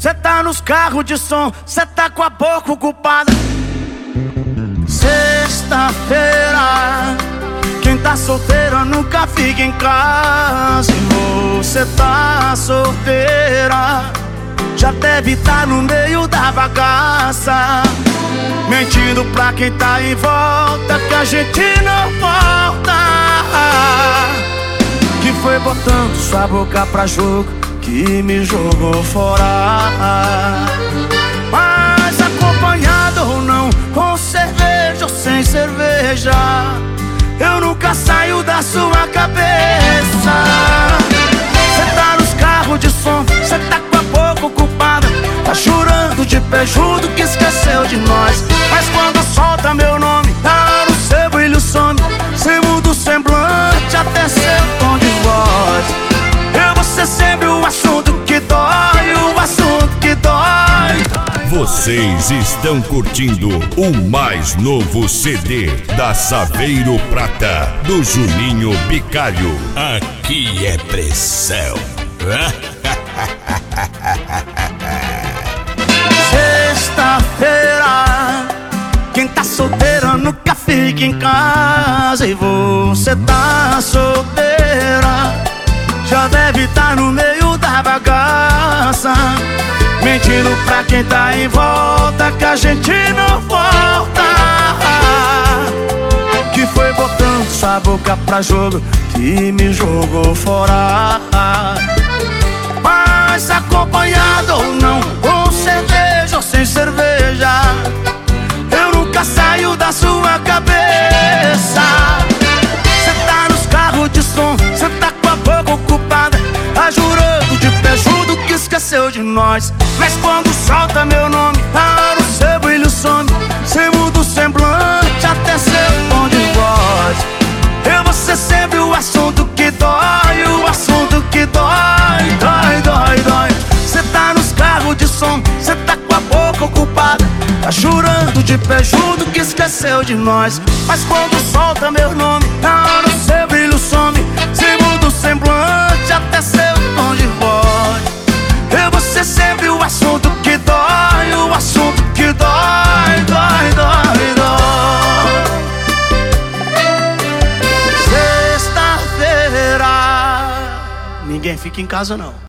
cê tá nos carros de som, cê tá com a boca ocupada. Sexta-feira, quem tá solteira nunca fica em casa. E você tá solteira, já deve tá no meio da bagaça, mentindo pra quem tá em volta que a gente não volta. Que foi botando sua boca pra jogo que me jogou fora. Mas acompanhado ou não, com cerveja ou sem cerveja, eu nunca saio da sua cabeça. Cê tá nos carros de som, cê tá com a boca ocupada, tá chorando de pé junto que esqueceu de nós. Mas quando solta meu nome, tá no seu brilho some, cê muda o semblante até seu tom de voz. Eu vou ser sempre o assunto que dói, o assunto que dói. Vocês estão curtindo o mais novo CD da Saveiro Prata, do Juninho Bicalho. Aqui é pressão. Sexta-feira, quem tá solteira nunca fica em casa. E você tá solteira, já deve tá no meio da bagaça, mentindo pra quem tá em volta que a gente não volta. Que foi botando sua boca pra jogo que me jogou fora. Mas acompanhado ou não, com cerveja ou sem cerveja, eu nunca saio da sua cabeça. Cê tá nos carros de som, cê tá com a boca ocupada, tá jurando de pé junto que esqueceu de nós. Mas quando solta meu nome, tá no seu brilho some, cê muda o semblante até seu tom de voz. Eu vou ser sempre o assunto que dói, o assunto que dói, dói, dói, dói. Cê tá nos carros de som, cê tá com a boca ocupada, tá chorando de pé junto que esqueceu de nós. Mas quando solta meu nome, tá no seu brilho some, cê muda o semblante até seu tom de voz. Eu vou ser sempre o assunto que dói, o assunto que dói, dói, dói, dói. Sexta-feira, ninguém fica em casa não.